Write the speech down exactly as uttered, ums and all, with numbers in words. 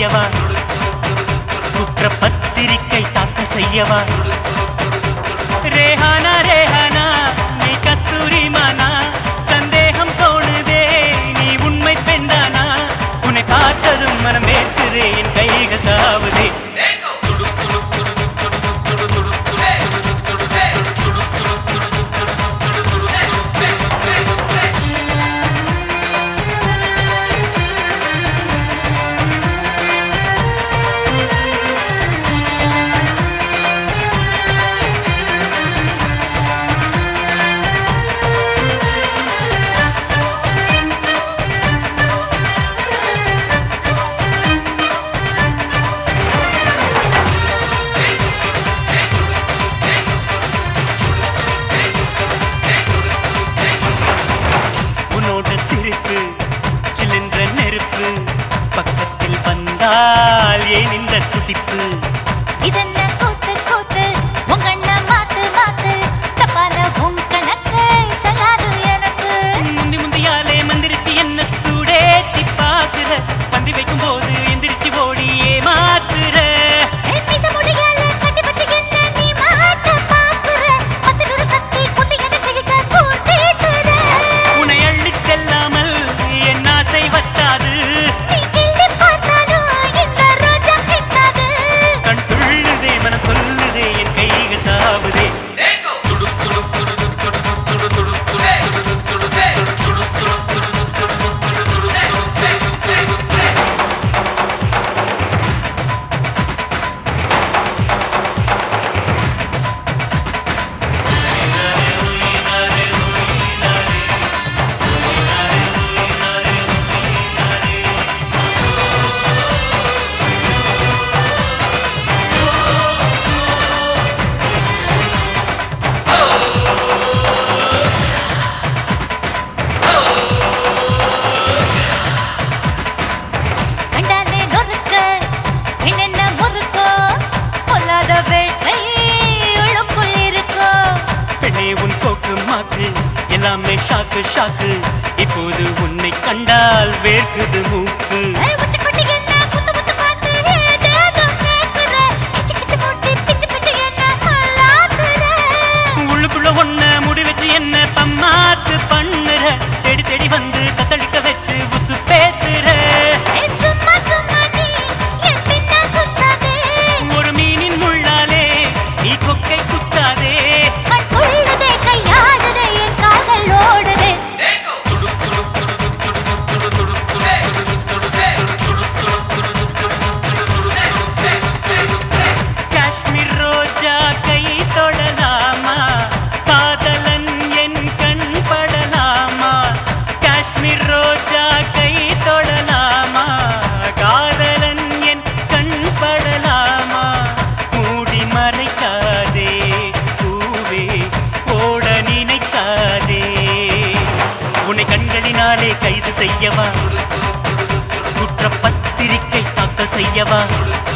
செய்யவா குற்றப்பத்திரிகை தாக்கல் செய்யவா ரேஹானா ரேஹானா நீ கஸ்தூரி மானா சந்தேகம் தோணுதே நீ உண்மை பெண்டானா உன்னை பார்த்ததும் மனம் ஏற்றுதே என் கைகள் தாவுதே பக்கத்தில் வந்தால் ஏன் இந்த துடிப்பு இதென்ன கூத்து கூத்து உங்கண்ண மாத்து மாத்து தப்பான உன் கணக்கு சலாது எனக்கு முந்தி முந்தியாலே மந்திரிச்சு என்ன சூடேத்தி பாக்குற பந்தி வைக்கும் போது எந்திரிச்சு ஓடி ஏமாத்துற முடியால கட்டி பத்தி என்ன நீ மாட்ட பாக்குற பத்து கத்தி குத்தி என கிழிக்க கூட்டிட்டுற உன்னை அள்ளி செல்லாமல் என் ஆசை வத்தாது சொல்லுதே என் கைகள் தாவுதே எல்லாமே ஷாக்கு ஷாக்கு இப்போது உன்னை கண்டால் வேர்க்குது மூக்கு உள்ளுக்குள்ள ஒன்ன முடி வச்சு என்ன பம்மாத்து பண்ணுற தேடி தேடி வந்து தத்தளிக்க வச்சு உசு பேத்துற ஒரு மீனின் முள்ளாலே நீ கொக்கை குத்தாதே கண்களினாலே கைது செய்யவா குற்றப்பத்திரிகை தாக்கல் செய்யவா